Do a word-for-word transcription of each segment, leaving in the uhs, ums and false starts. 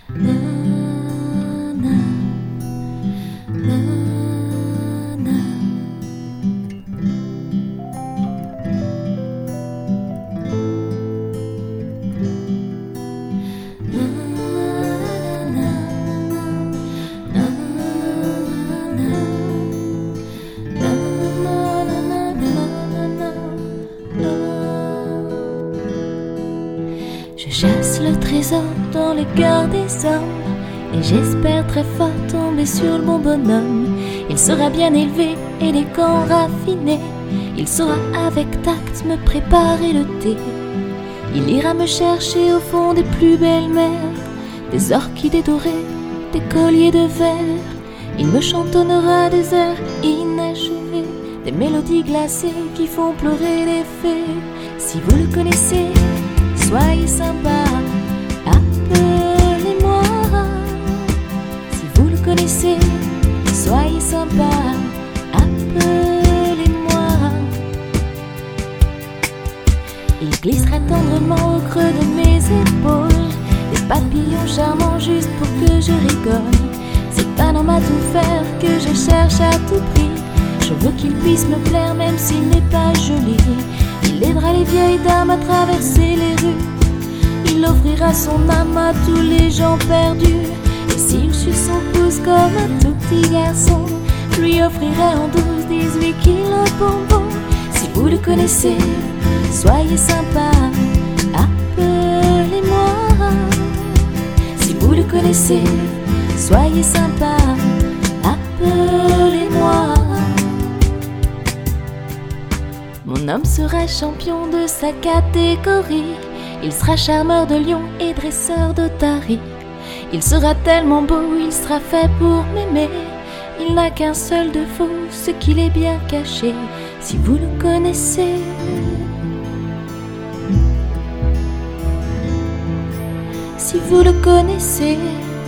Na, na, na, na. Je chasse le trésor dans le cœur des hommes et j'espère très fort tomber sur le bon bonhomme. Il sera bien élevé, élégant, raffiné. Il saura avec tact me préparer le thé. Il ira me chercher au fond des plus belles mers, des orchidées dorées, des colliers de verre. Il me chantonnera des airs inachevés, des mélodies glacées qui font pleurer les fées. Si vous le connaissez, soyez sympa, appelez-moi. Si vous le connaissez, soyez sympa, appelez-moi. Il glissera tendrement au creux de mes épaules, des papillons charmants juste pour que je rigole. C'est pas dans ma tout faire que je cherche à tout prix. Je veux qu'il puisse me plaire même s'il n'est pas joli. Il aidera les vieilles dames à traverser les rues. Il offrira son âme à tous les gens perdus. Et s'il suce son pouce comme un tout petit garçon, je lui offrirai en douze, dix-huit kilos de bonbons. Si vous le connaissez, soyez sympa, appelez-moi. Si vous le connaissez, soyez sympa, appelez-moi. Mon homme sera champion de sa catégorie. Il sera charmeur de lions et dresseur d'otaries. Il sera tellement beau, il sera fait pour m'aimer. Il n'a qu'un seul défaut, ce qu'il est bien caché. Si vous le connaissez, si vous le connaissez,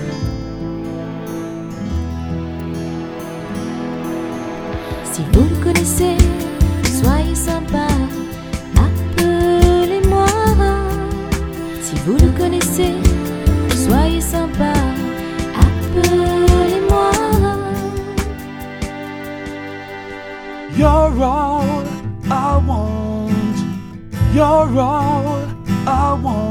si vous le connaissez, soyez sympa, appelez-moi. Si vous le connaissez, soyez sympa, appelez-moi. You're all I want. You're all I want.